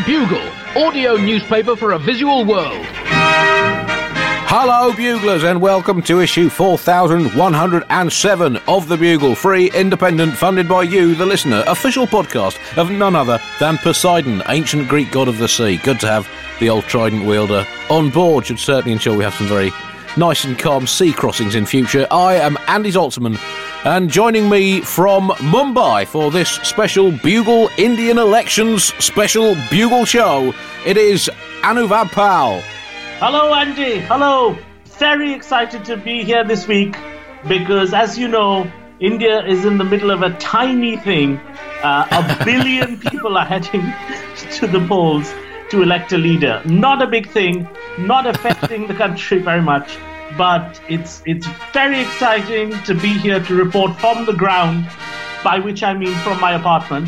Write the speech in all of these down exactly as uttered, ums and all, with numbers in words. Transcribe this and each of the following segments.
The Bugle, audio newspaper for a visual world. Hello, Buglers, and welcome to issue four thousand one hundred seven of The Bugle, free, independent, funded by you, the listener, official podcast of none other than Poseidon, ancient Greek god of the sea. Good to have the old trident wielder on board. Should certainly ensure we have some very nice and calm sea crossings in future. I am Andy Zaltzman, and joining me from Mumbai for this special Bugle Indian Elections special Bugle show, it is Anuvab Pal. Hello, Andy. Hello. Very excited to be here this week because, as you know, India is in the middle of a tiny thing. Uh, a billion people are heading to the polls to elect a leader. Not a big thing, not affecting the country very much, but it's it's very exciting to be here to report from the ground, by which I mean from my apartment.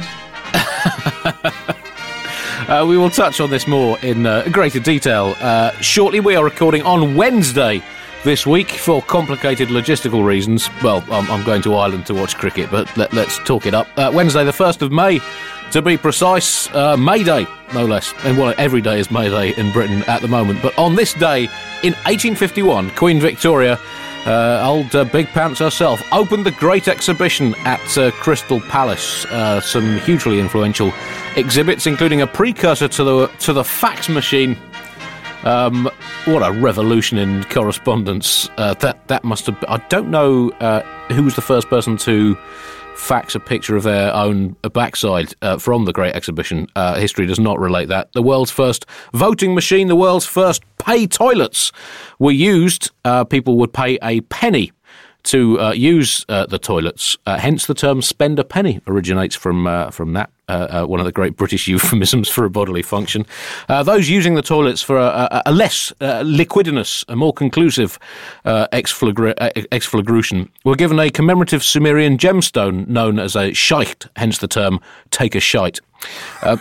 Uh, we will touch on this more in uh, greater detail uh, shortly. We are recording on Wednesday this week for complicated logistical reasons. Well, I'm, I'm going to Ireland to watch cricket, but let, let's talk it up. Uh, Wednesday, the first of May, to be precise, uh, May Day, no less. And well, every day is May Day in Britain at the moment. But on this day, in eighteen fifty-one, Queen Victoria, Uh, old uh, Big Pants herself, opened the Great Exhibition at uh, Crystal Palace. Uh, some hugely influential exhibits, including a precursor to the to the fax machine. Um, what a revolution in correspondence! Uh, that that must have. I don't know uh, who was the first person to fax a picture of their own backside uh, from the Great Exhibition. Uh, history does not relate that. The world's first voting machine, the world's first pay toilets were used. Uh, people would pay a penny to uh, use uh, the toilets. Uh, hence the term spend a penny originates from uh, from that. Uh, uh, one of the great British euphemisms for a bodily function. Uh, those using the toilets for a, a, a less uh, liquidinous, a more conclusive uh, exflagra- uh, exflagration were given a commemorative Sumerian gemstone known as a shite, hence the term take a shite. Uh,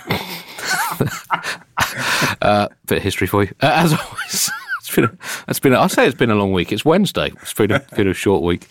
uh, bit of history for you. Uh, as always, it's been a, it's been a, I'll say it's been a long week. It's Wednesday. It's been a, been a short week.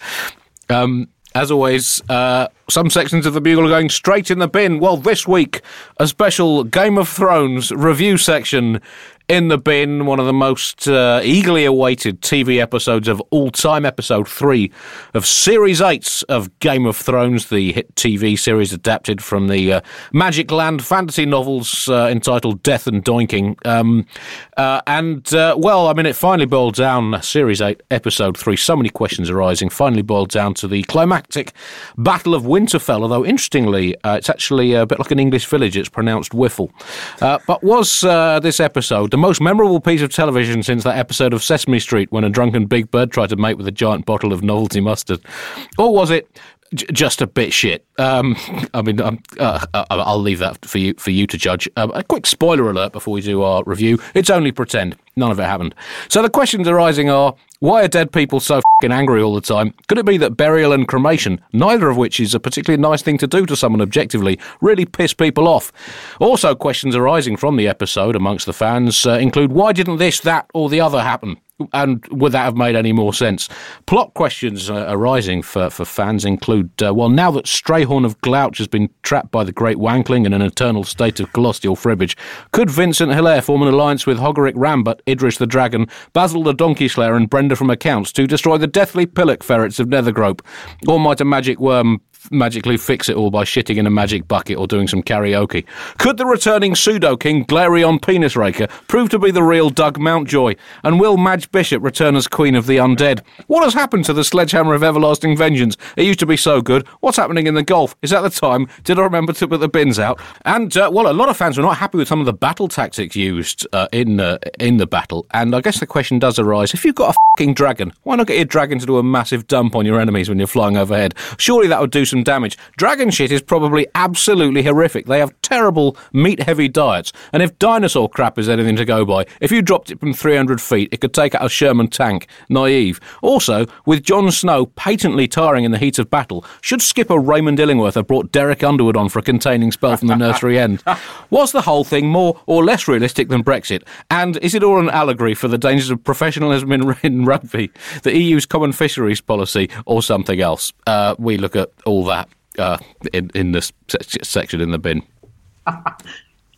Um, As always, uh, some sections of the Bugle are going straight in the bin. Well, this week, a special Game of Thrones review section in the bin. One of the most uh, eagerly awaited T V episodes of all time, episode three of Series eight of Game of Thrones, the hit T V series adapted from the uh, Magic Land fantasy novels uh, entitled Death and Doinking. Um, uh, and, uh, well, I mean, it finally boiled down, Series eight, episode three, so many questions arising, finally boiled down to the climactic Battle of Winterfell, although, interestingly, uh, it's actually a bit like an English village, it's pronounced Whiffle. Uh, but was uh, this episode the most memorable piece of television since that episode of Sesame Street when a drunken Big Bird tried to mate with a giant bottle of novelty mustard? Or was it j- just a bit shit? Um, I mean, um, uh, I'll leave that for you for you to judge. Um, a quick spoiler alert before we do our review. It's only pretend. None of it happened. So the questions arising are, why are dead people so f***ing angry all the time? Could it be that burial and cremation, neither of which is a particularly nice thing to do to someone objectively, really piss people off? Also, questions arising from the episode amongst the fans uh, include, why didn't this, that or the other happen? And would that have made any more sense? Plot questions uh, arising for, for fans include, uh, well, now that Strayhorn of Glouch has been trapped by the Great Wankling in an eternal state of celestial fribbage, could Vincent Hilaire form an alliance with Hogoric Rambut, Idris the Dragon, Basil the Donkey Slayer and Brenda from Accounts to destroy the deathly pillock ferrets of Nethergrope? Or might a magic worm magically fix it all by shitting in a magic bucket or doing some karaoke? Could the returning pseudo-king Glareon Penis Raker prove to be the real Doug Mountjoy? And will Madge Bishop return as Queen of the Undead? What has happened to the Sledgehammer of Everlasting Vengeance? It used to be so good. What's happening in the Gulf? Is that the time? Did I remember to put the bins out? And, uh, well, a lot of fans were not happy with some of the battle tactics used uh, in uh, in the battle. And I guess the question does arise, if you've got a f***ing dragon, why not get your dragon to do a massive dump on your enemies when you're flying overhead? Surely that would do some damage. Dragon shit is probably absolutely horrific. They have terrible meat-heavy diets, and if dinosaur crap is anything to go by, if you dropped it from three hundred feet, it could take out a Sherman tank. Naive. Also, with Jon Snow patently tiring in the heat of battle, should skipper Raymond Illingworth have brought Derek Underwood on for a containing spell from the nursery end? Was the whole thing more or less realistic than Brexit? And is it all an allegory for the dangers of professionalism in, in rugby, the E U's common fisheries policy, or something else? Uh, we look at all that Uh, in, in this se- section in the bin.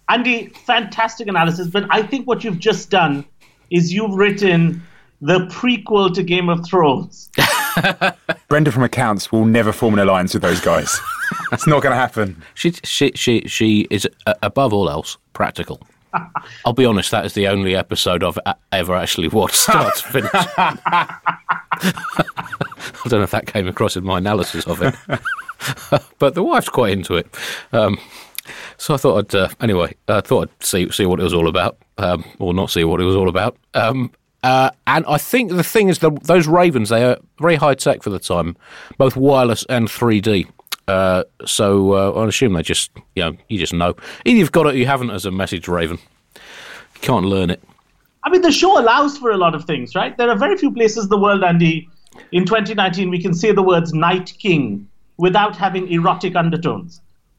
Andy, fantastic analysis, but I think what you've just done is you've written the prequel to Game of Thrones. Brenda from accounts will never form an alliance with those guys. That's not going to happen. She, she, she, she is, uh, above all else, practical. I'll be honest, that is the only episode I've a- ever actually watched start to finish. I don't know if that came across in my analysis of it. But the wife's quite into it. Um, so I thought I'd, uh, anyway, I uh, thought I'd see, see what it was all about, um, or not see what it was all about. Um, uh, and I think the thing is, the, those Ravens, they are very high-tech for the time, both wireless and three D. Uh, so uh, I assume they just, you know, you just know. Either you've got it or you haven't as a message raven. You can't learn it. I mean, the show allows for a lot of things, right? There are very few places in the world, Andy, in twenty nineteen, we can say the words Night King without having erotic undertones.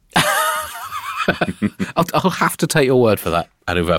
I'll, I'll have to take your word for that, Anuvab.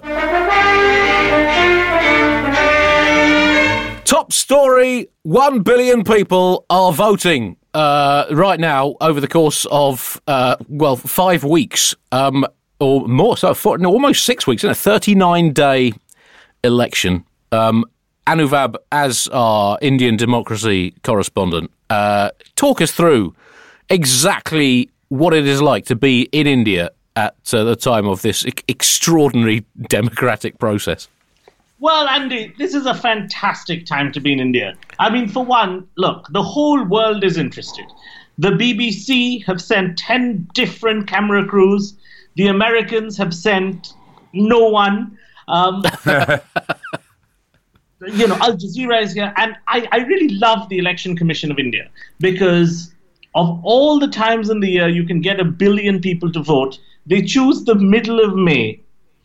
Top story, one billion people are voting uh, right now over the course of, uh, well, five weeks, um, or more, so four, no, almost six weeks, in a thirty-nine day election. Um, Anuvab, as our Indian democracy correspondent, uh, talk us through exactly what it is like to be in India at uh, the time of this e- extraordinary democratic process. Well, Andy, this is a fantastic time to be in India. I mean, for one, look, the whole world is interested. The B B C have sent ten different camera crews. The Americans have sent no one. Um, you know, Al Jazeera is here. And I, I really love the Election Commission of India because of all the times in the year you can get a billion people to vote, they choose the middle of May.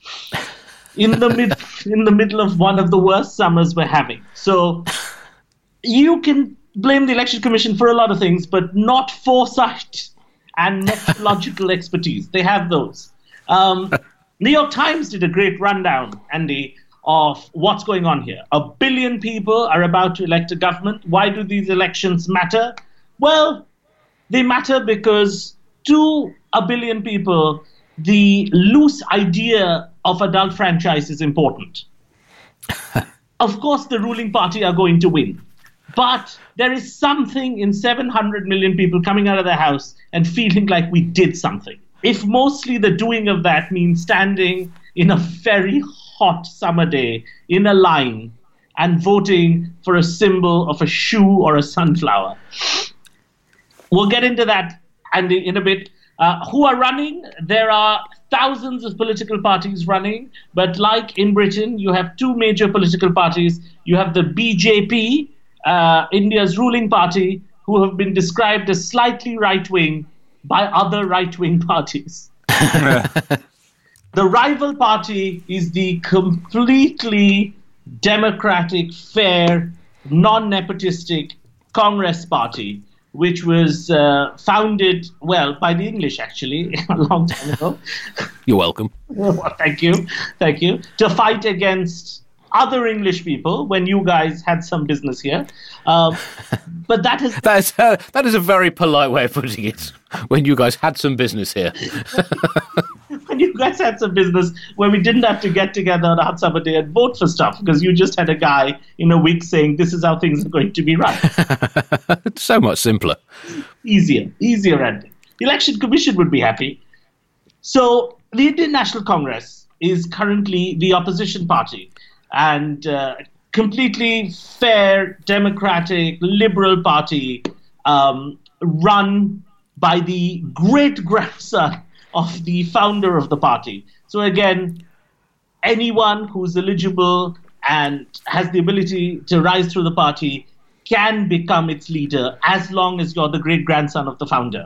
In the mid, in the middle of one of the worst summers we're having. So you can blame the Election Commission for a lot of things, but not foresight and methodological expertise. They have those. Um, New York Times did a great rundown, Andy, of what's going on here. A billion people are about to elect a government. Why do these elections matter? Well, they matter because to a billion people, the loose idea of adult franchise is important. Of course, the ruling party are going to win. But there is something in seven hundred million people coming out of their house and feeling like we did something. If mostly the doing of that means standing in a very hot summer day in a line and voting for a symbol of a shoe or a sunflower. We'll get into that, Andy, in a bit. Uh, who are running? There are thousands of political parties running, but like in Britain, you have two major political parties. You have the B J P, uh, India's ruling party, who have been described as slightly right-wing by other right-wing parties. The rival party is the completely democratic, fair, non-nepotistic Congress party, which was uh, founded, well, by the English, actually, a long time ago. You're welcome. Well, thank you. Thank you. To fight against other English people when you guys had some business here. Um, but that is... That is, uh, that is a very polite way of putting it. When you guys had some business here. When you guys had some business where we didn't have to get together on a hot summer day and vote for stuff because you just had a guy in a week saying this is how things are going to be run. So much simpler. Easier. Easier ending. The Election Commission would be happy. So the Indian National Congress is currently the opposition party and uh, completely fair, democratic, liberal party um, run by the great-grandson of the founder of the party. So again, anyone who's eligible and has the ability to rise through the party can become its leader as long as you're the great-grandson of the founder.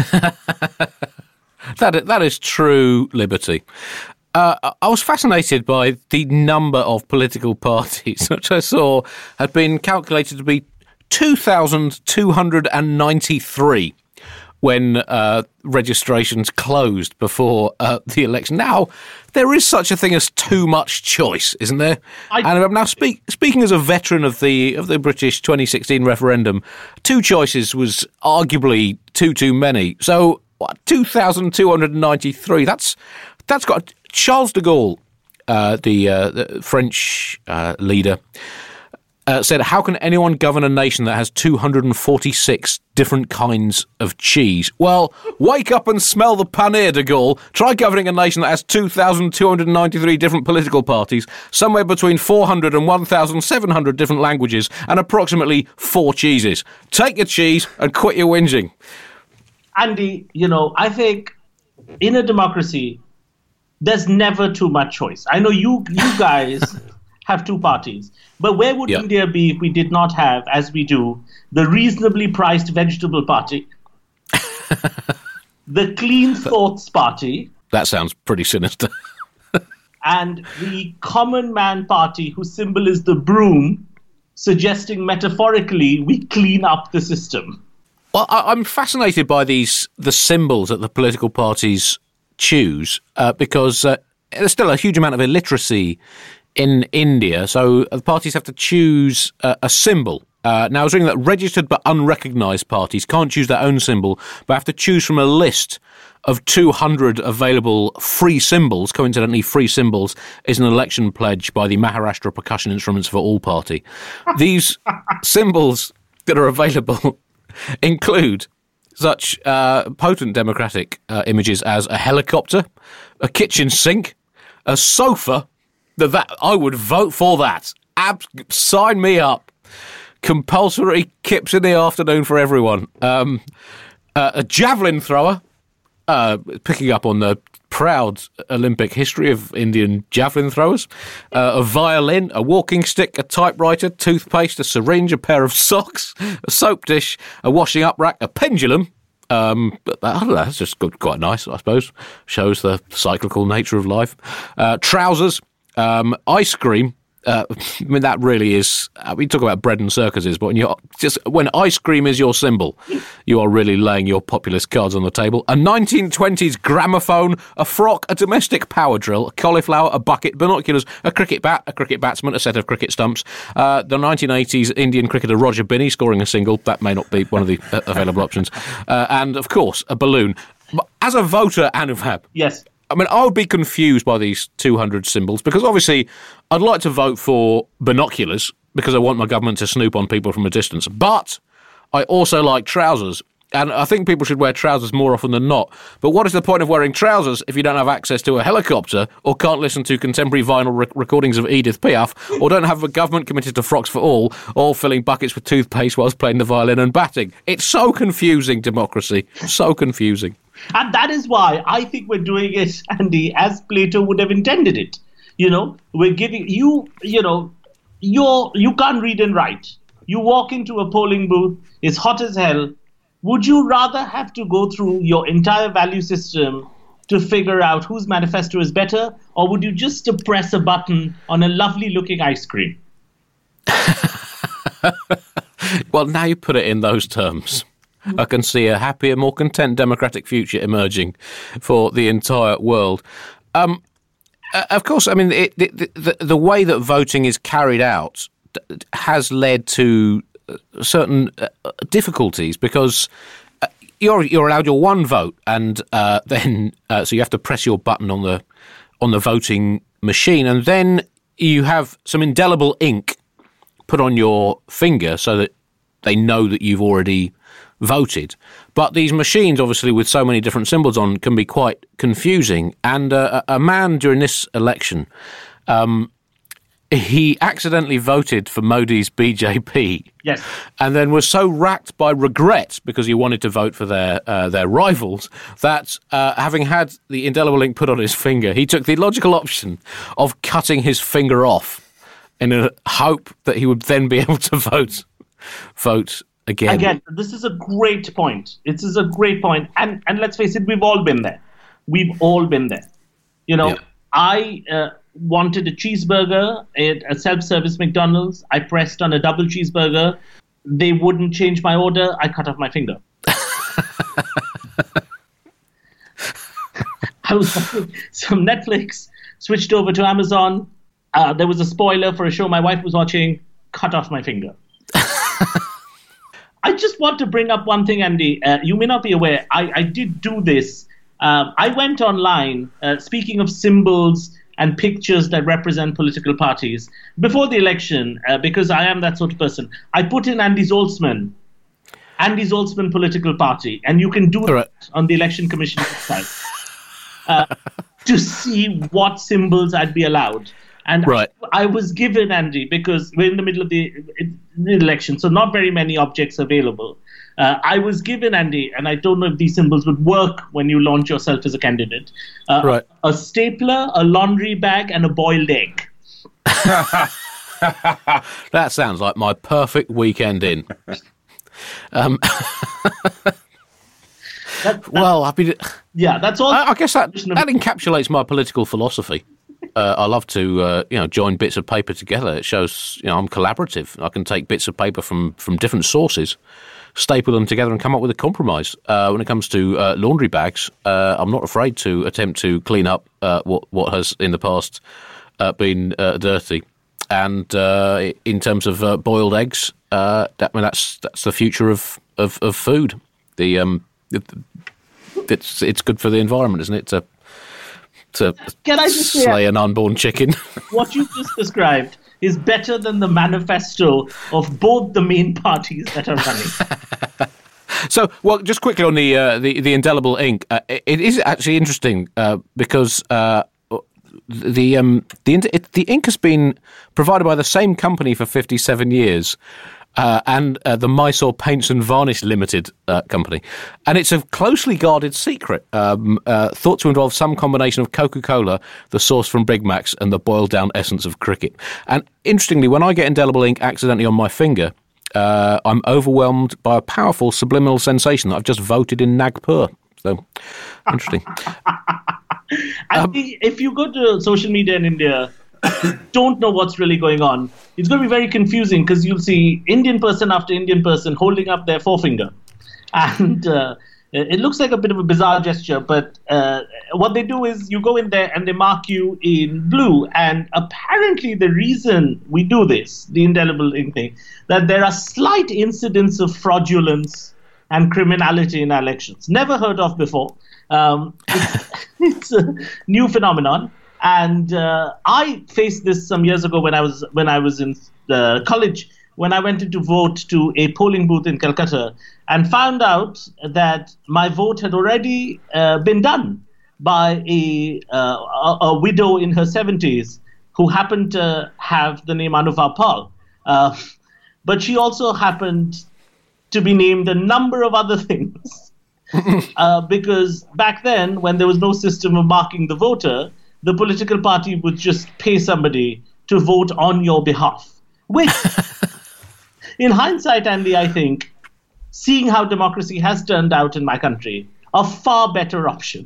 that, that is true liberty. Uh, I was fascinated by the number of political parties, which I saw had been calculated to be two thousand two hundred ninety-three when uh, registrations closed before uh, the election. Now, there is such a thing as too much choice, isn't there? I, and I'm now speak, speaking as a veteran of the of the British twenty sixteen referendum, two choices was arguably too, too many. So, what, two thousand two hundred ninety-three, that's... That's got Charles de Gaulle, uh, the, uh, the French uh, leader, Uh, said, how can anyone govern a nation that has two hundred forty-six different kinds of cheese? Well, wake up and smell the paneer, de Gaulle. Try governing a nation that has two thousand two hundred ninety-three different political parties, somewhere between four hundred and one thousand seven hundred different languages, and approximately four cheeses. Take your cheese and quit your whinging. Andy, you know, I think in a democracy, there's never too much choice. I know you, you guys... have two parties. But where would yep. India be if we did not have, as we do, the reasonably priced vegetable party, the clean thoughts party? That sounds pretty sinister. And the common man party, whose symbol is the broom, suggesting metaphorically we clean up the system. Well, I- I'm fascinated by these the symbols that the political parties choose uh, because uh, there's still a huge amount of illiteracy in India, so the parties have to choose uh, a symbol. Uh, now, I was reading that registered but unrecognised parties can't choose their own symbol, but have to choose from a list of two hundred available free symbols. Coincidentally, free symbols is an election pledge by the Maharashtra Percussion Instruments for All Party. These symbols that are available include such uh, potent democratic uh, images as a helicopter, a kitchen sink, a sofa. That I would vote for that. Ab- sign me up. Compulsory kips in the afternoon for everyone. Um, uh, a javelin thrower, uh, picking up on the proud Olympic history of Indian javelin throwers. Uh, a violin, a walking stick, a typewriter, toothpaste, a syringe, a pair of socks, a soap dish, a washing up rack, a pendulum. Um, but I don't know, that's just quite nice, I suppose. Shows the cyclical nature of life. Uh, trousers. Um, ice cream, uh, I mean, that really is, uh, we talk about bread and circuses, but when you just when ice cream is your symbol, you are really laying your populist cards on the table. A nineteen twenties gramophone, a frock, a domestic power drill, a cauliflower, a bucket, binoculars, a cricket bat, a cricket batsman, a set of cricket stumps. Uh, the nineteen eighties Indian cricketer Roger Binney scoring a single, that may not be one of the uh, available options. Uh, and, of course, a balloon. As a voter, Anuvab. Yes. I mean, I would be confused by these two hundred symbols because obviously I'd like to vote for binoculars because I want my government to snoop on people from a distance. But I also like trousers. And I think people should wear trousers more often than not. But what is the point of wearing trousers if you don't have access to a helicopter or can't listen to contemporary vinyl re- recordings of Edith Piaf or don't have a government committed to frocks for all or filling buckets with toothpaste whilst playing the violin and batting? It's so confusing, democracy. So confusing. And that is why I think we're doing it, Andy, as Plato would have intended it. You know, we're giving you, you know, you're, you can't read and write. You walk into a polling booth, it's hot as hell. Would you rather have to go through your entire value system to figure out whose manifesto is better, or would you just press a button on a lovely-looking ice cream? Well, now you put it in those terms. I can see a happier, more content democratic future emerging for the entire world. Um, uh, of course, I mean, it, the, the, the way that voting is carried out has led to certain uh, difficulties because uh, you're you're allowed your one vote, and uh, then uh, so you have to press your button on the on the voting machine, and then you have some indelible ink put on your finger so that they know that you've already voted. But these machines, obviously, with so many different symbols on, can be quite confusing. And uh, a man during this election, um, he accidentally voted for Modi's B J P. Yes. And then was so racked by regret because he wanted to vote for their uh, their rivals that, uh, having had the indelible ink put on his finger, he took the logical option of cutting his finger off in a hope that he would then be able to vote vote again. Again, this is a great point. This is a great point. And and let's face it, we've all been there. We've all been there. You know, yeah. I uh, wanted a cheeseburger at a self-service McDonald's. I pressed on a double cheeseburger. They wouldn't change my order. I cut off my finger. I was watching some Netflix, switched over to Amazon. Uh, there was a spoiler for a show my wife was watching. Cut off my finger. I just want to bring up one thing, Andy. Uh, you may not be aware. I, I did do this Um, I went online, uh, speaking of symbols and pictures that represent political parties, before the election, uh, because I am that sort of person, I put in Andy Zoltzman, Andy Zoltzman political party, and you can do right. that on the Election Commission website uh, to see what symbols I'd be allowed. And right. I, I was given, Andy, because we're in the middle of the, the election, so not very many objects available. Uh, I was given, Andy, and I don't know if these symbols would work when you launch yourself as a candidate, uh, right. a stapler, a laundry bag, and a boiled egg. That sounds like my perfect weekend in. Um, that, well, I've been... Yeah, that's all. I, I guess that, that encapsulates my political philosophy. Uh, I love to, uh, you know, join bits of paper together. It shows, you know, I'm collaborative. I can take bits of paper from, from different sources, staple them together and come up with a compromise. Uh, when it comes to uh, laundry bags, uh, I'm not afraid to attempt to clean up uh, what, what has in the past uh, been uh, dirty. And uh, in terms of uh, boiled eggs, uh, that, I mean, that's that's the future of, of, of food. The um, it, it's it's good for the environment, isn't it? To to Can I just slay say, an unborn chicken. What you just described is better than the manifesto of both the main parties that are running. So, well, just quickly on the uh, the, the indelible ink, uh, it, it is actually interesting uh, because uh, the um, the it, the ink has been provided by the same company for fifty-seven years. Uh, and uh, the Mysore Paints and Varnish Limited uh, company. And it's a closely guarded secret, um, uh, thought to involve some combination of Coca-Cola, the sauce from Big Macs, and the boiled-down essence of cricket. And interestingly, when I get indelible ink accidentally on my finger, uh, I'm overwhelmed by a powerful subliminal sensation that I've just voted in Nagpur. So, interesting. I think if you go to social media in India, don't know what's really going on, it's going to be very confusing because you'll see Indian person after Indian person holding up their forefinger. And uh, it looks like a bit of a bizarre gesture, but uh, what they do is you go in there and they mark you in blue. And apparently the reason we do this, the indelible ink thing, that there are slight incidents of fraudulence and criminality in elections. Never heard of before. Um, it's, it's a new phenomenon. And uh, I faced this some years ago when I was when I was in uh, college, when I went in to vote to a polling booth in Calcutta and found out that my vote had already uh, been done by a, uh, a, a widow in her seventies who happened to have the name Anuva Pal. Uh, but she also happened to be named a number of other things. uh, because back then, when there was no system of marking the voter, the political party would just pay somebody to vote on your behalf. Which, in hindsight, Andy, I think, seeing how democracy has turned out in my country, a far better option.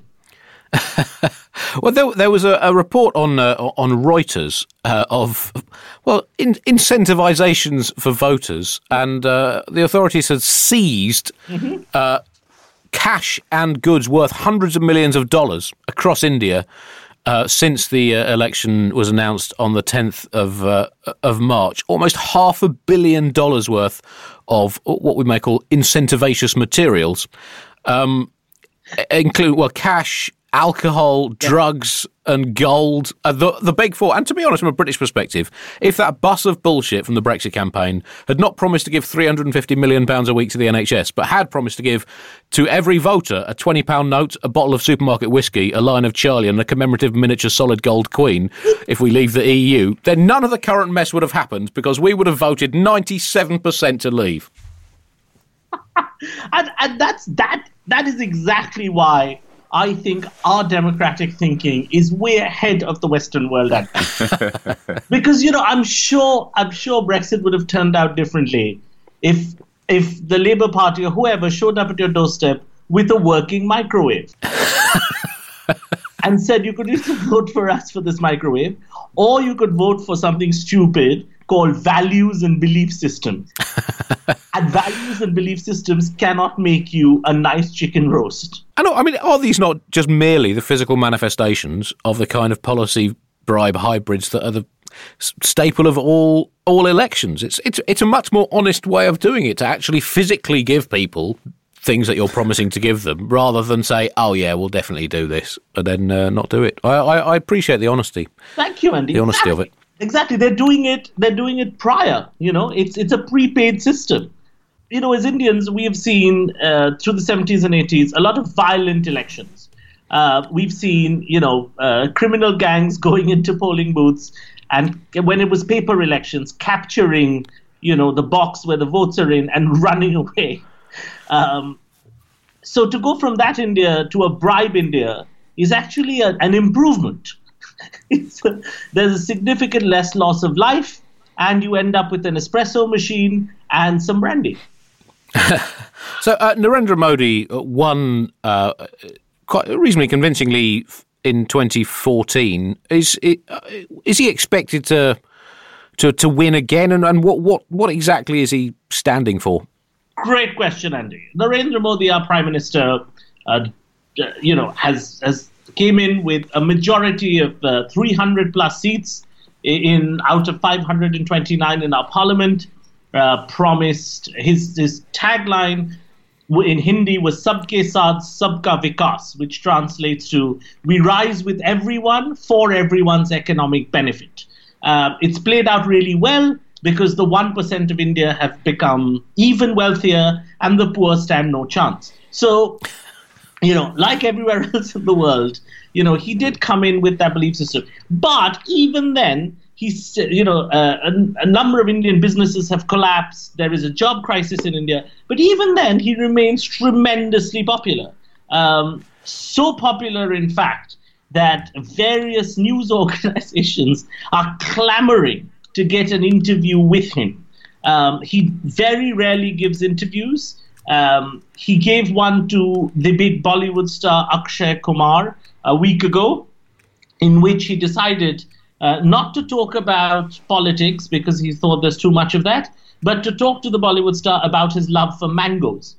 Well, there, there was a, a report on uh, on Reuters uh, of, well, in, incentivizations for voters, and uh, the authorities had seized mm-hmm. uh, cash and goods worth hundreds of millions of dollars across India Uh, since the uh, election was announced on the tenth of uh, of March. Almost half a billion dollars worth of what we may call incentivacious materials, um, include well cash, alcohol, yeah. drugs, and gold. Uh, the the big four. And to be honest, from a British perspective, if that bus of bullshit from the Brexit campaign had not promised to give three hundred fifty million pounds a week to the N H S, but had promised to give to every voter a twenty pound note, a bottle of supermarket whiskey, a line of Charlie, and a commemorative miniature solid gold queen, if we leave the E U, then none of the current mess would have happened because we would have voted ninety-seven percent to leave. and, and that's that. That is exactly why I think our democratic thinking is way ahead of the Western world. Because, you know, I'm sure I'm sure Brexit would have turned out differently if if the Labour Party or whoever showed up at your doorstep with a working microwave and said you could either vote for us for this microwave or you could vote for something stupid called values and belief systems. And values and belief systems cannot make you a nice chicken roast. I know. I mean, are these not just merely the physical manifestations of the kind of policy bribe hybrids that are the staple of all all elections? It's it's it's a much more honest way of doing it, to actually physically give people things that you're promising to give them, rather than say, "Oh yeah, we'll definitely do this," and then uh, not do it. I, I, I appreciate the honesty. Thank you, Andy. The honesty exactly. of it. Exactly. They're doing it. They're doing it prior. You know, it's it's a prepaid system. You know, as Indians, we have seen uh, through the seventies and eighties a lot of violent elections. Uh, we've seen, you know, uh, criminal gangs going into polling booths, and when it was paper elections, capturing, you know, the box where the votes are in and running away. Um, so to go from that India to a bribe India is actually a, an improvement. It's a, there's a significant less loss of life, and you end up with an espresso machine and some brandy. So uh, Narendra Modi won uh, quite reasonably convincingly in twenty fourteen. Is it, uh, is he expected to to to win again? And, and what, what what exactly is he standing for? Great question, Andy. Narendra Modi, our Prime Minister, uh, you know, has has came in with a majority of uh, three hundred plus seats in out of five hundred twenty-nine in our Parliament. Uh, promised his his tagline in Hindi was "Sabke Saath, Sabka Vikas," which translates to "We rise with everyone for everyone's economic benefit." Uh, it's played out really well because the one percent of India have become even wealthier and the poor stand no chance. So, you know, like everywhere else in the world, you know, he did come in with that belief system. But even then, he's, you know, uh, a, a number of Indian businesses have collapsed. There is a job crisis in India. But even then, he remains tremendously popular. Um, so popular, in fact, that various news organizations are clamoring to get an interview with him. Um, he very rarely gives interviews. Um, he gave one to the big Bollywood star Akshay Kumar a week ago, in which he decided uh, not to talk about politics because he thought there's too much of that, but to talk to the Bollywood star about his love for mangoes.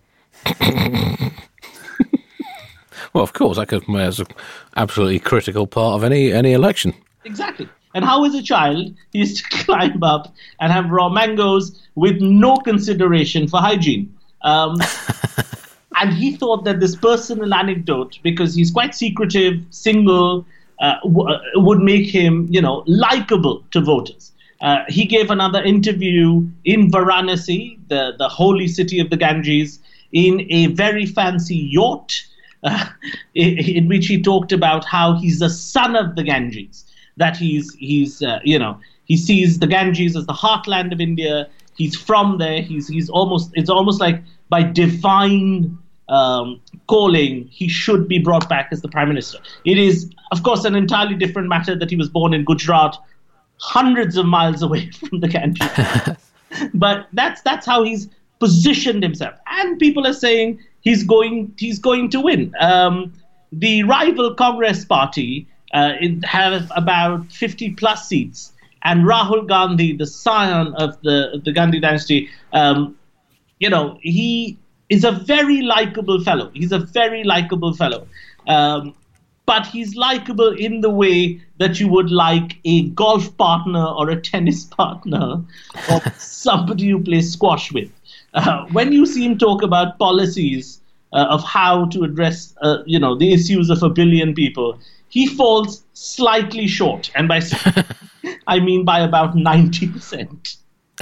Well, of course, that could be an absolutely critical part of any any election. Exactly. And how, as a child, he used to climb up and have raw mangoes with no consideration for hygiene. Um, and he thought that this personal anecdote, because he's quite secretive, single, uh, w- would make him, you know, likable to voters. Uh, he gave another interview in Varanasi, the, the holy city of the Ganges, in a very fancy yacht, uh, in, in which he talked about how he's the son of the Ganges, that he's, he's uh, you know, he sees the Ganges as the heartland of India. He's from there. He's he's almost it's almost like by divine um, calling, he should be brought back as the Prime Minister. It is, of course, an entirely different matter that he was born in Gujarat, hundreds of miles away from the Ganges. But that's that's how he's positioned himself, and people are saying he's going he's going to win. Um, the rival Congress party uh, it has about fifty plus seats. And Rahul Gandhi, the scion of the of the Gandhi dynasty, um, you know, he is a very likable fellow. He's a very likable fellow. Um, but he's likable in the way that you would like a golf partner or a tennis partner or somebody you play squash with. Uh, when you see him talk about policies uh, of how to address, uh, you know, the issues of a billion people, he falls slightly short. And by I mean by about ninety percent.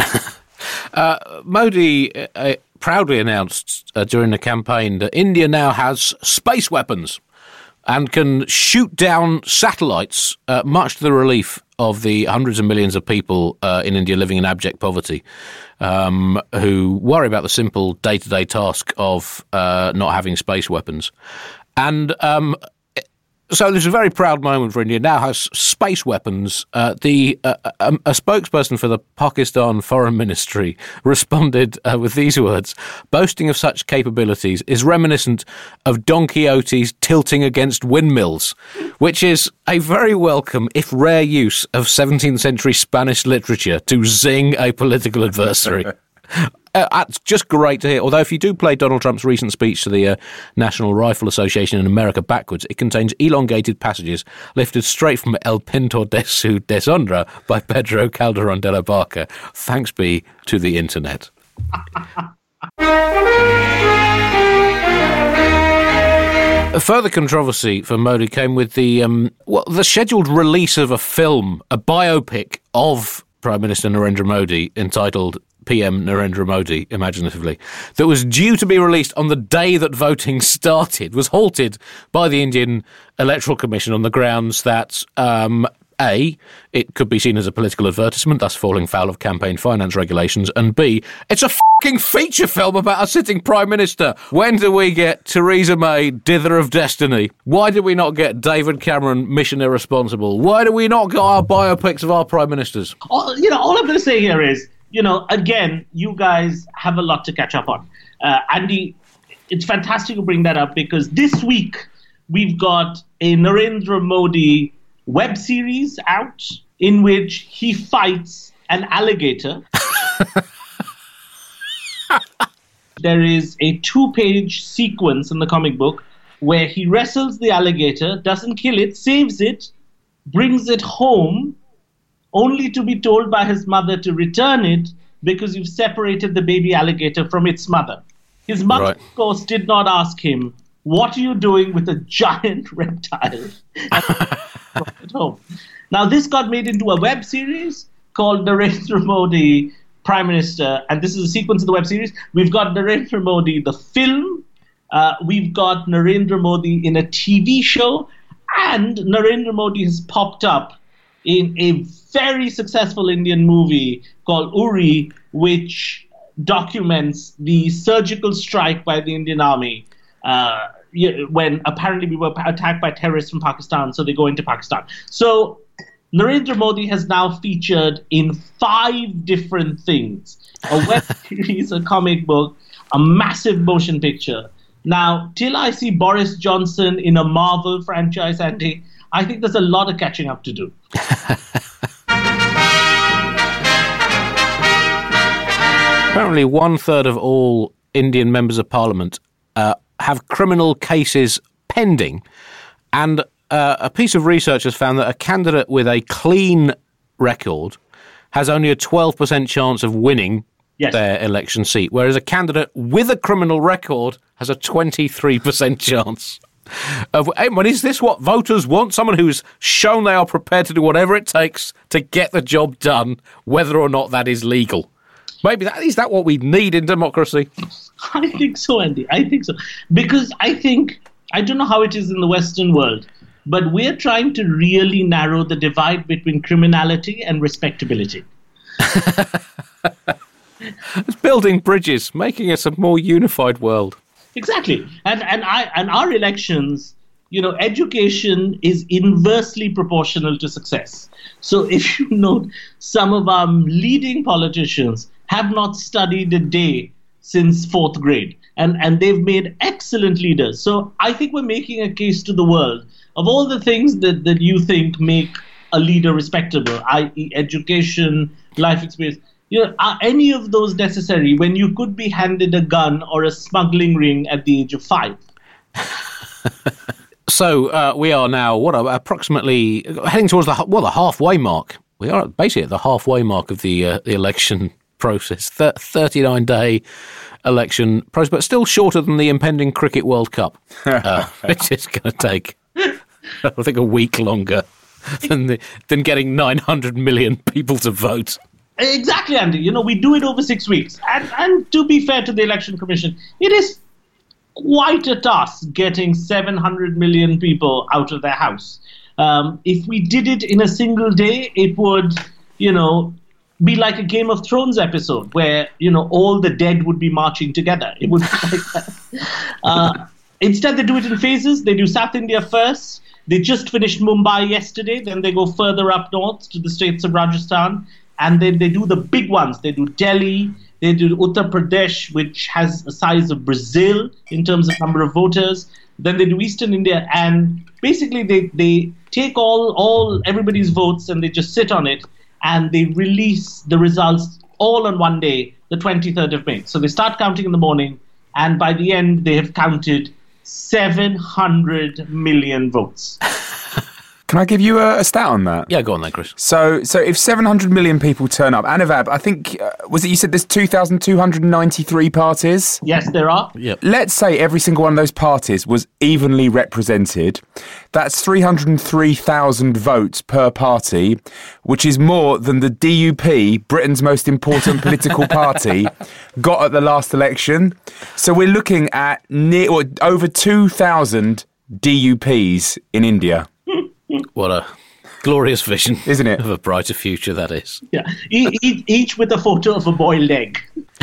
uh, Modi uh, proudly announced uh, during the campaign that India now has space weapons and can shoot down satellites, uh, much to the relief of the hundreds of millions of people uh, in India living in abject poverty, um, who worry about the simple day-to-day task of uh, not having space weapons. And um So this is a very proud moment for India. Now has space weapons. Uh, the uh, a, a spokesperson for the Pakistan Foreign Ministry responded uh, with these words: "Boasting of such capabilities is reminiscent of Don Quixote's tilting against windmills," which is a very welcome, if rare, use of seventeenth century Spanish literature to zing a political adversary. Uh, it's just great to hear. Although if you do play Donald Trump's recent speech to the uh, National Rifle Association in America backwards, it contains elongated passages lifted straight from El Pintor de su Deshonra by Pedro Calderón de la Barca. Thanks be to the internet. A further controversy for Modi came with the um, well, the scheduled release of a film, a biopic of Prime Minister Narendra Modi entitled P M Narendra Modi, imaginatively, that was due to be released on the day that voting started, was halted by the Indian Electoral Commission on the grounds that um, A, it could be seen as a political advertisement, thus falling foul of campaign finance regulations, and B, it's a fucking feature film about a sitting Prime Minister. When do we get Theresa May, Dither of Destiny? Why did we not get David Cameron, Mission Irresponsible? Why do we not get our biopics of our Prime Ministers? All, you know, all I'm going to say here is, you know, again, you guys have a lot to catch up on. Uh, Andy, it's fantastic to bring that up because this week we've got a Narendra Modi web series out in which he fights an alligator. There is a two-page sequence in the comic book where he wrestles the alligator, doesn't kill it, saves it, brings it home, only to be told by his mother to return it because you've separated the baby alligator from its mother. His mother, right. of course, did not ask him, what are you doing with a giant reptile at home? Now, this got made into a web series called Narendra Modi Prime Minister, and this is a sequence of the web series. We've got Narendra Modi, the film. Uh, we've got Narendra Modi in a T V show, and Narendra Modi has popped up in a very successful Indian movie called Uri, which documents the surgical strike by the Indian army uh, when apparently we were attacked by terrorists from Pakistan, so they go into Pakistan. So Narendra Modi has now featured in five different things: a web series, a comic book, a massive motion picture. Now, till I see Boris Johnson in a Marvel franchise, Andy, I think there's a lot of catching up to do. Apparently, one third of all Indian members of parliament uh, have criminal cases pending. And uh, a piece of research has found that a candidate with a clean record has only a twelve percent chance of winning yes. their election seat, whereas a candidate with a criminal record has a twenty-three percent chance. Of, is this what voters want? Someone who's shown they are prepared to do whatever it takes to get the job done, whether or not that is legal. Maybe that is that what we need in democracy? I think so, Andy. I think so. Because I think, I don't know how it is in the Western world, but we're trying to really narrow the divide between criminality and respectability. It's building bridges, making us a more unified world. Exactly. And and I and our elections, you know, education is inversely proportional to success. So if you note, some of our leading politicians have not studied a day since fourth grade. And, and they've made excellent leaders. So I think we're making a case to the world of all the things that, that you think make a leader respectable, that is education, life experience. You know, are any of those necessary when you could be handed a gun or a smuggling ring at the age of five? So uh, we are now, what, approximately heading towards the well, the halfway mark. We are basically at the halfway mark of the, uh, the election process, Th- thirty-nine day election process, but still shorter than the impending Cricket World Cup, uh, which is going to take, I think, a week longer than, the, than getting nine hundred million people to vote. Exactly, Andy. You know, we do it over six weeks. And, and to be fair to the Election Commission, it is quite a task getting seven hundred million people out of their house. Um, if we did it in a single day, it would, you know, be like a Game of Thrones episode where, you know, all the dead would be marching together. It would be like that. Uh, instead, they do it in phases. They do South India first. They just finished Mumbai yesterday. Then they go further up north to the states of Rajasthan. And then they do the big ones. They do Delhi. They do Uttar Pradesh, which has a size of Brazil in terms of number of voters. Then they do Eastern India. And basically, they, they take all, all everybody's votes and they just sit on it. And they release the results all on one day, the twenty-third of May. So they start counting in the morning. And by the end, they have counted seven hundred million votes. Can I give you a, a stat on that? Yeah, go on then, Chris. So, so if seven hundred million people turn up, Anuvab, I think, uh, was it you said there's two thousand two hundred ninety-three parties? Yes, there are. Yep. Let's say every single one of those parties was evenly represented. That's three hundred three thousand votes per party, which is more than the D U P, Britain's most important political party, got at the last election. So we're looking at near or over two thousand D U Ps in India. What a glorious vision, isn't it? Of a brighter future, that is. Yeah, e- e- each with a photo of a boiled egg.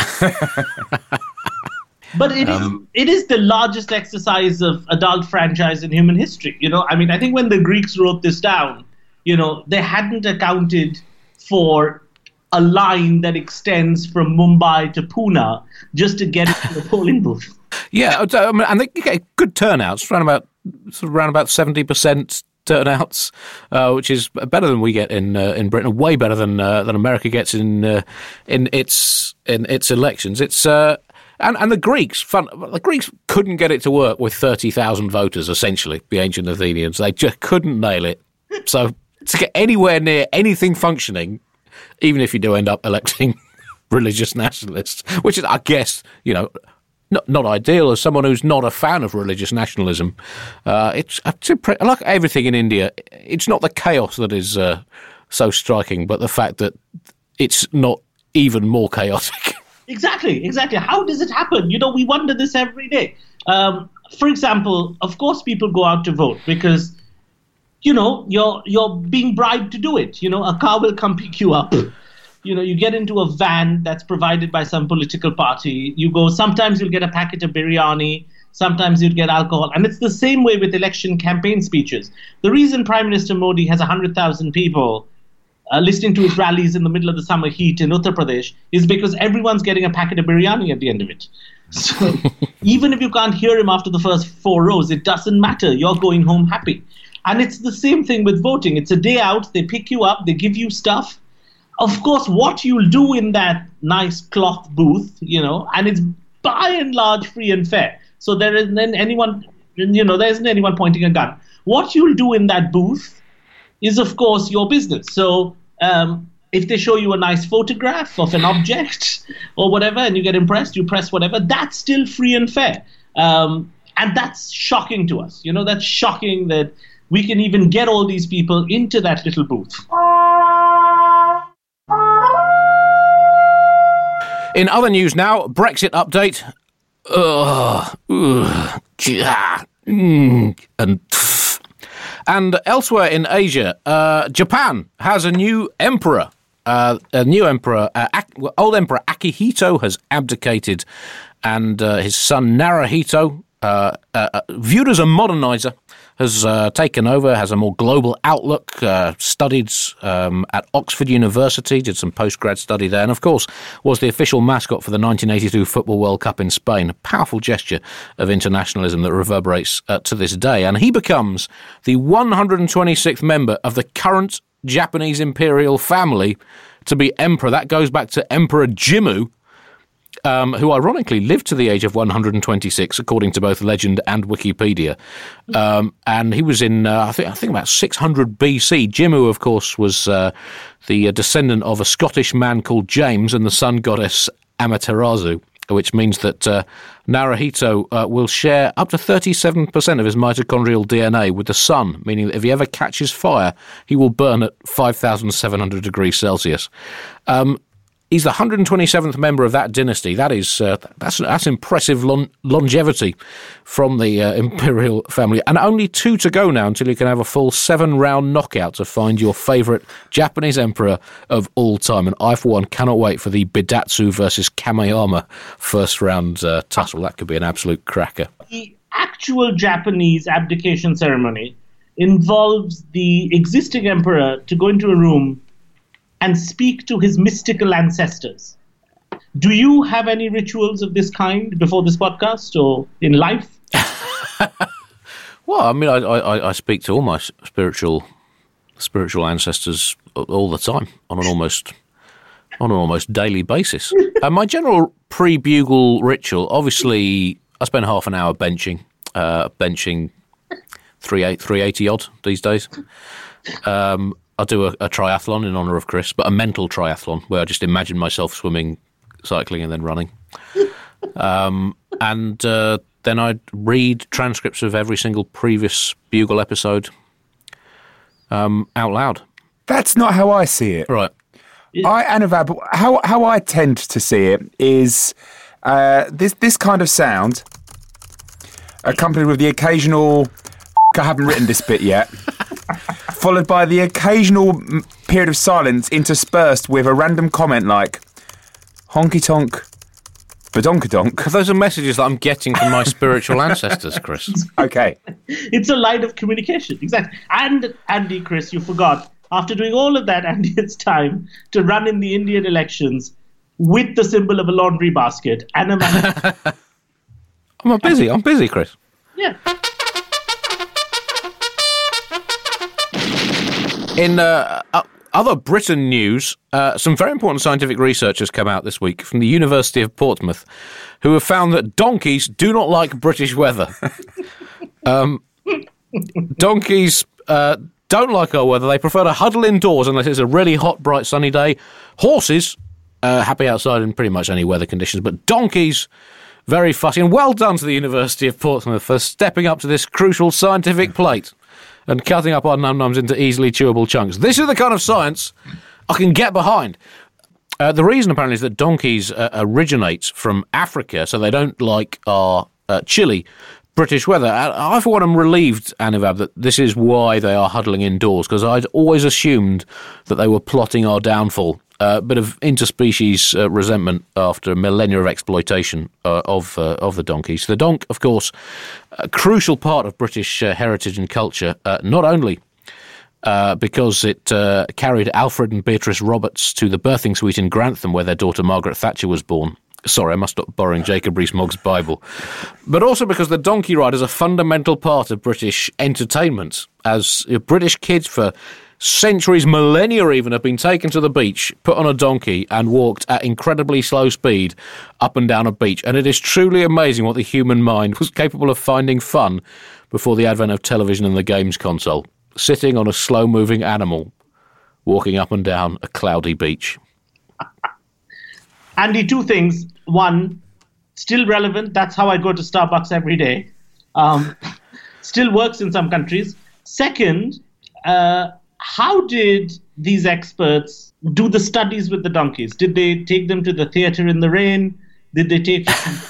But it um, is it is the largest exercise of adult franchise in human history. You know, I mean, I think when the Greeks wrote this down, you know, they hadn't accounted for a line that extends from Mumbai to Pune just to get into the polling booth. Yeah, I mean, and they get good turnouts, around about sort of around about seventy percent turnouts, uh, which is better than we get in uh, in Britain, way better than uh, than America gets in uh, in its in its elections. It's uh, and and the Greeks, fun, the Greeks couldn't get it to work with thirty thousand voters. Essentially, the ancient Athenians, they just couldn't nail it. So to get anywhere near anything functioning, even if you do end up electing religious nationalists, which is, I guess, you know, not not ideal as someone who's not a fan of religious nationalism. Uh, it's, it's like everything in India. It's not the chaos that is uh, so striking, but the fact that it's not even more chaotic. Exactly, exactly. How does it happen? You know, we wonder this every day. Um, for example, of course, people go out to vote because, you know, you're you're being bribed to do it. You know, a car will come pick you up. You know, you get into a van that's provided by some political party. You go, sometimes you'll get a packet of biryani, sometimes you'll get alcohol. And it's the same way with election campaign speeches. The reason Prime Minister Modi has one hundred thousand people uh, listening to his rallies in the middle of the summer heat in Uttar Pradesh is because everyone's getting a packet of biryani at the end of it. So even if you can't hear him after the first four rows, it doesn't matter. You're going home happy. And it's the same thing with voting. It's a day out. They pick you up. They give you stuff. Of course, what you'll do in that nice cloth booth, you know, and it's by and large free and fair. So there isn't anyone, you know, there isn't anyone pointing a gun. What you'll do in that booth is, of course, your business. So um, if they show you a nice photograph of an object or whatever and you get impressed, you press whatever, that's still free and fair. Um, and that's shocking to us. You know, that's shocking that we can even get all these people into that little booth. In other news now, Brexit update. Ugh, ugh, yeah, mm, and pff. And elsewhere in Asia, uh, Japan has a new emperor. Uh, a new emperor, uh, Ak- old Emperor Akihito has abdicated, and uh, his son Naruhito, uh, uh, viewed as a modernizer, has uh, taken over, has a more global outlook, uh, studied um, at Oxford University, did some postgrad study there, and of course was the official mascot for the nineteen eighty-two Football World Cup in Spain, a powerful gesture of internationalism that reverberates uh, to this day. And he becomes the one hundred twenty-sixth member of the current Japanese imperial family to be emperor. That goes back to Emperor Jimmu, Um, who ironically lived to the age of one hundred twenty-six, according to both legend and Wikipedia. Um, and he was in, uh, I think, I think about six hundred B C. Jimmu, of course, was uh, the descendant of a Scottish man called James and the sun goddess Amaterasu, which means that uh, Naruhito uh, will share up to thirty-seven percent of his mitochondrial D N A with the sun, meaning that if he ever catches fire, he will burn at five thousand seven hundred degrees Celsius. Um, He's the one hundred twenty-seventh member of that dynasty. That is uh, that's that's impressive lon- longevity from the uh, imperial family. And only two to go now until you can have a full seven-round knockout to find your favourite Japanese emperor of all time. And I, for one, cannot wait for the Bidatsu versus Kameyama first-round uh, tussle. That could be an absolute cracker. The actual Japanese abdication ceremony involves the existing emperor to go into a room and speak to his mystical ancestors. Do you have any rituals of this kind before this podcast or in life? Well, I mean, I, I, I speak to all my spiritual spiritual ancestors all the time on an almost on an almost daily basis. And my general pre-bugle ritual, obviously, I spend half an hour benching, uh, benching three eighty odd these days. Um, I'll do a, a triathlon in honour of Chris, but a mental triathlon where I just imagine myself swimming, cycling, and then running. Um, and uh, then I'd read transcripts of every single previous Bugle episode um, out loud. That's not how I see it. Right. I, Anuvab, how how I tend to see it is uh, this this kind of sound, accompanied with the occasional I haven't written this bit yet, followed by the occasional period of silence interspersed with a random comment like honky tonk, badonkadonk. Those are messages that I'm getting from my spiritual ancestors, Chris. Okay. It's a line of communication, exactly. And Andy, Chris, you forgot. After doing all of that, Andy, it's time to run in the Indian elections with the symbol of a laundry basket and a man. I'm busy. I'm busy, Chris. Yeah. In uh, uh, other Britain news, uh, some very important scientific research has come out this week from the University of Portsmouth, who have found that donkeys do not like British weather. um, donkeys uh, don't like our weather. They prefer to huddle indoors unless it's a really hot, bright, sunny day. Horses, uh, happy outside in pretty much any weather conditions, but donkeys, very fussy. And well done to the University of Portsmouth for stepping up to this crucial scientific plate and cutting up our num-nums into easily chewable chunks. This is the kind of science I can get behind. Uh, the reason, apparently, is that donkeys uh, originate from Africa, so they don't like our uh, chilly British weather. I, for one, am relieved, Anuvab, that this is why they are huddling indoors, because I'd always assumed that they were plotting our downfall. A uh, bit of interspecies uh, resentment after millennia of exploitation uh, of uh, of the donkeys. The donk, of course, a crucial part of British uh, heritage and culture, uh, not only uh, because it uh, carried Alfred and Beatrice Roberts to the birthing suite in Grantham, where their daughter Margaret Thatcher was born. Sorry, I must stop borrowing Jacob Rees-Mogg's Bible. But also because the donkey ride is a fundamental part of British entertainment, as uh, British kids for centuries, millennia even, have been taken to the beach, put on a donkey and walked at incredibly slow speed up and down a beach. And it is truly amazing what the human mind was capable of finding fun before the advent of television and the games console. Sitting on a slow-moving animal, walking up and down a cloudy beach. Andy, two things. One, still relevant. That's how I go to Starbucks every day. Um, still works in some countries. Second, uh, how did these experts do the studies with the donkeys? Did they take them to the theatre in the rain? Did they take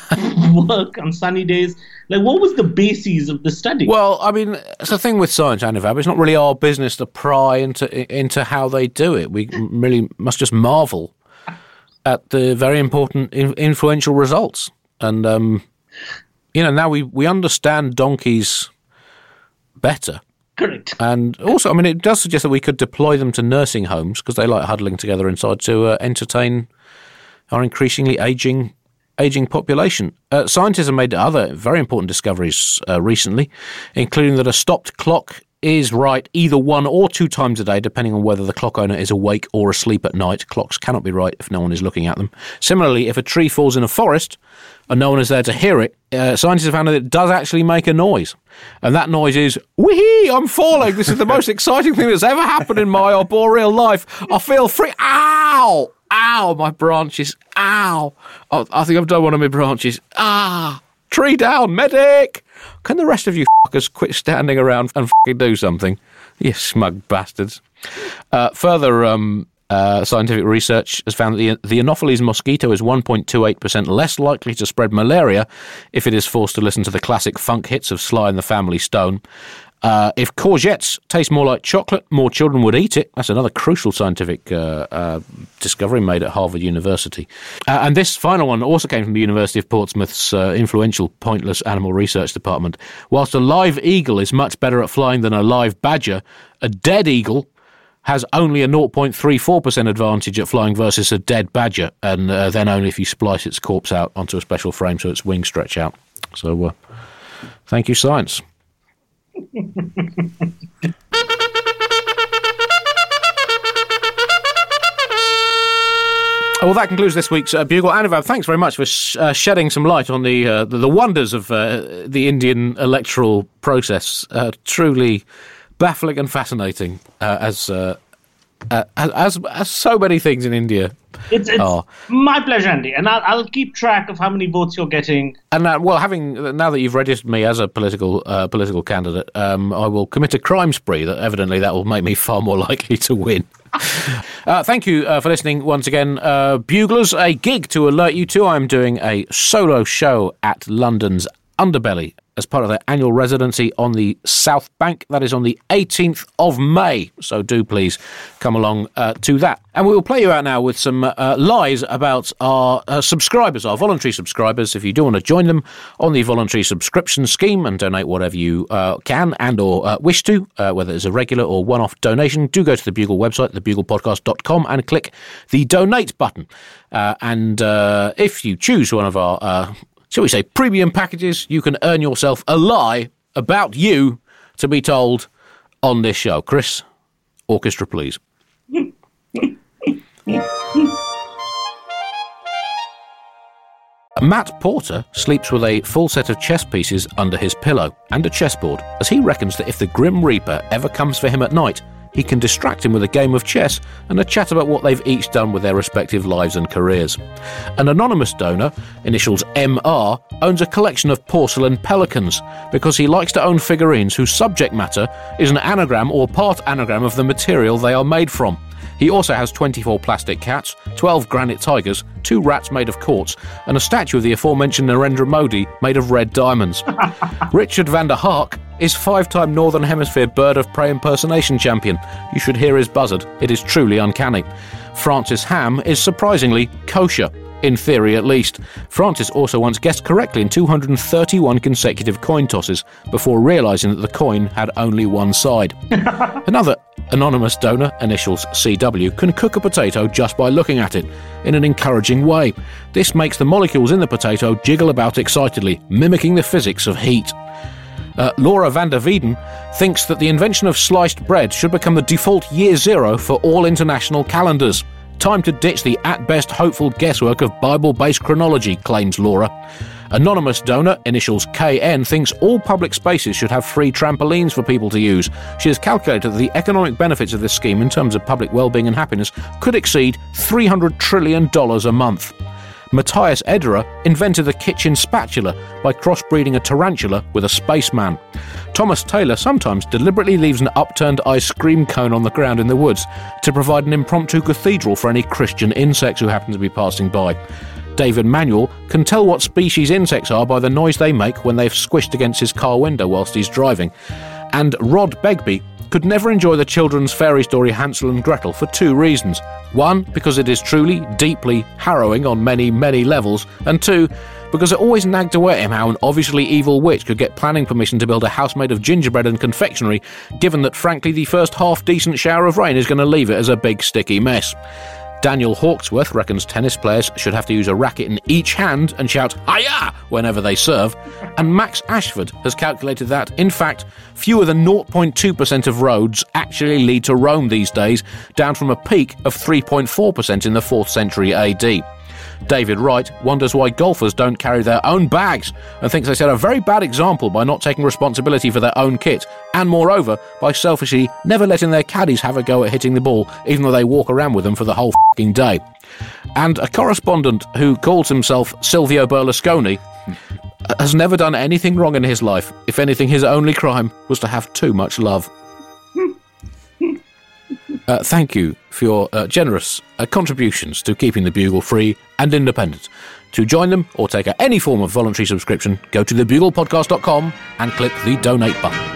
work on sunny days? Like, what was the basis of the study? Well, I mean, it's the thing with science, Anuvab. It's not really our business to pry into into how they do it. We really must just marvel at the very important, influential results. And, um, you know, now we, we understand donkeys better. Correct. And also, I mean, it does suggest that we could deploy them to nursing homes because they like huddling together inside to uh, entertain our increasingly ageing ageing population. Uh, scientists have made other very important discoveries uh, recently, including that a stopped clock is right either one or two times a day, depending on whether the clock owner is awake or asleep at night. Clocks cannot be right if no one is looking at them. Similarly, if a tree falls in a forest and no one is there to hear it, uh, scientists have found that it does actually make a noise. And that noise is, wee, I'm falling. This is the most exciting thing that's ever happened in my arboreal life. I feel free. Ow! Ow, my branches. Ow. Oh, I think I've done one of my branches. Ah, tree down, medic. Can the rest of you fuckers quit standing around and fucking do something? You smug bastards. Uh, further um, uh, scientific research has found that the, the Anopheles mosquito is one point two eight percent less likely to spread malaria if it is forced to listen to the classic funk hits of Sly and the Family Stone. Uh, if courgettes taste more like chocolate, more children would eat it. That's another crucial scientific uh, uh, discovery made at Harvard University. Uh, and this final one also came from the University of Portsmouth's uh, influential Pointless Animal Research Department. Whilst a live eagle is much better at flying than a live badger, a dead eagle has only a zero point three four percent advantage at flying versus a dead badger, and uh, then only if you splice its corpse out onto a special frame so its wings stretch out. So, uh, thank you, science. Well, that concludes this week's uh, Bugle. Anuvab, thanks very much for sh- uh, shedding some light on the uh, the, the wonders of uh, the Indian electoral process. Uh, truly baffling and fascinating uh, as, uh, uh, as as so many things in India. It's, it's are. my pleasure, Andy, and I'll, I'll keep track of how many votes you're getting. And uh, well, having now that you've registered me as a political uh, political candidate, um, I will commit a crime spree. That evidently that will make me far more likely to win. uh, thank you uh, for listening once again, uh, Buglers. A gig to alert you to: I'm doing a solo show at London's Underbelly as part of their annual residency on the South Bank. That is on the eighteenth of May, so do please come along uh, to that. And we will play you out now with some uh, lies about our uh, subscribers, our voluntary subscribers. If you do want to join them on the voluntary subscription scheme and donate whatever you uh, can and or uh, wish to, uh, whether it's a regular or one-off donation, do go to the Bugle website, the bugle podcast dot com, and click the donate button. Uh, and uh, if you choose one of our uh, shall we say, premium packages, you can earn yourself a lie about you to be told on this show. Chris, orchestra, please. Matt Porter sleeps with a full set of chess pieces under his pillow and a chessboard, as he reckons that if the Grim Reaper ever comes for him at night, he can distract him with a game of chess and a chat about what they've each done with their respective lives and careers. An anonymous donor, initials M R, owns a collection of porcelain pelicans because he likes to own figurines whose subject matter is an anagram or part anagram of the material they are made from. He also has twenty-four plastic cats, twelve granite tigers, two rats made of quartz, and a statue of the aforementioned Narendra Modi made of red diamonds. Richard van der Hark is five-time Northern Hemisphere Bird of Prey impersonation champion. You should hear his buzzard. It is truly uncanny. Francis Ham is surprisingly kosher. In theory, at least. Francis also once guessed correctly in two hundred thirty-one consecutive coin tosses before realising that the coin had only one side. Another anonymous donor, initials C W, can cook a potato just by looking at it in an encouraging way. This makes the molecules in the potato jiggle about excitedly, mimicking the physics of heat. Uh, Laura van der Wieden thinks that the invention of sliced bread should become the default year zero for all international calendars. Time to ditch the at-best hopeful guesswork of Bible-based chronology, claims Laura. Anonymous donor, initials K N, thinks all public spaces should have free trampolines for people to use. She has calculated that the economic benefits of this scheme in terms of public well-being and happiness could exceed three hundred trillion dollars a month. Matthias Ederer invented the kitchen spatula by crossbreeding a tarantula with a spaceman. Thomas Taylor sometimes deliberately leaves an upturned ice cream cone on the ground in the woods to provide an impromptu cathedral for any Christian insects who happen to be passing by. David Manuel can tell what species insects are by the noise they make when they've squished against his car window whilst he's driving. And Rod Begbie could never enjoy the children's fairy story Hansel and Gretel for two reasons. One, because it is truly, deeply harrowing on many, many levels, and two, because it always nagged away at him how an obviously evil witch could get planning permission to build a house made of gingerbread and confectionery, given that frankly the first half-decent shower of rain is going to leave it as a big sticky mess. Daniel Hawksworth reckons tennis players should have to use a racket in each hand and shout "Hiya!" whenever they serve, and Max Ashford has calculated that, in fact, fewer than zero point two percent of roads actually lead to Rome these days, down from a peak of three point four percent in the fourth century A D. David Wright wonders why golfers don't carry their own bags and thinks they set a very bad example by not taking responsibility for their own kit and, moreover, by selfishly never letting their caddies have a go at hitting the ball even though they walk around with them for the whole f***ing day. And a correspondent who calls himself Silvio Berlusconi has never done anything wrong in his life. If anything, his only crime was to have too much love. Uh, thank you for your uh, generous uh, contributions to keeping the Bugle free and independent. To join them or take out any form of voluntary subscription, go to the bugle podcast dot com and click the donate button.